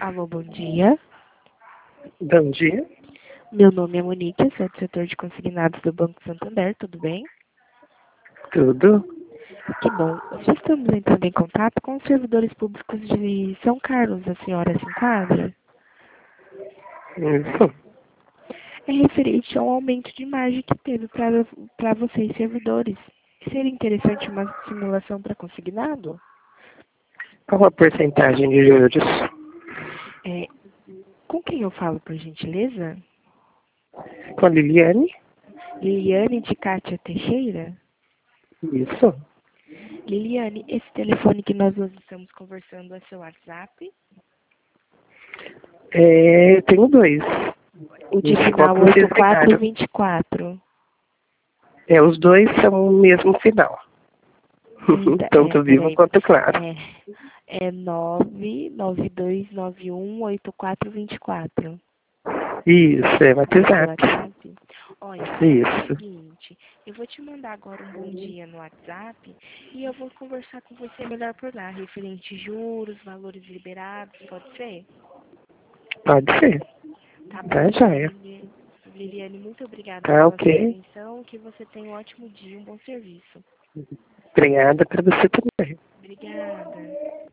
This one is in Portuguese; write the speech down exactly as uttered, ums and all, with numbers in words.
Alô, bom dia. Bom dia. Meu nome é Monique, sou do setor de consignados do Banco Santander, tudo bem? Tudo? Que bom. Já estamos entrando em contato com os servidores públicos de São Carlos, a senhora se enquadra? Isso. É referente ao aumento de margem que teve para vocês, servidores. Seria interessante uma simulação para consignado? Qual a porcentagem de juros? É, com quem eu falo, por gentileza? Com a Liliane? Liliane de Cátia Teixeira? Isso. Liliane, esse telefone que nós hoje estamos conversando é seu WhatsApp? É, eu tenho dois. O de Esse final qual que vocês oito quatro ligaram? dois quatro. É, os dois são o mesmo final. Eita, é, Tanto vivo peraí. quanto claro. É, é nove nove dois nove um oito quatro dois quatro. Isso, é É o seu WhatsApp. WhatsApp? Olha, é o Isso. seguinte, eu vou te mandar agora um bom dia no WhatsApp e eu vou conversar com você melhor por lá, referente juros, valores liberados, pode ser? Pode ser. Tá bom, Tá, então, joia. Lili- Liliane, muito obrigada Tá, pela sua ok. atenção, que você tenha um ótimo dia, um bom serviço. Obrigada para você também. Obrigada.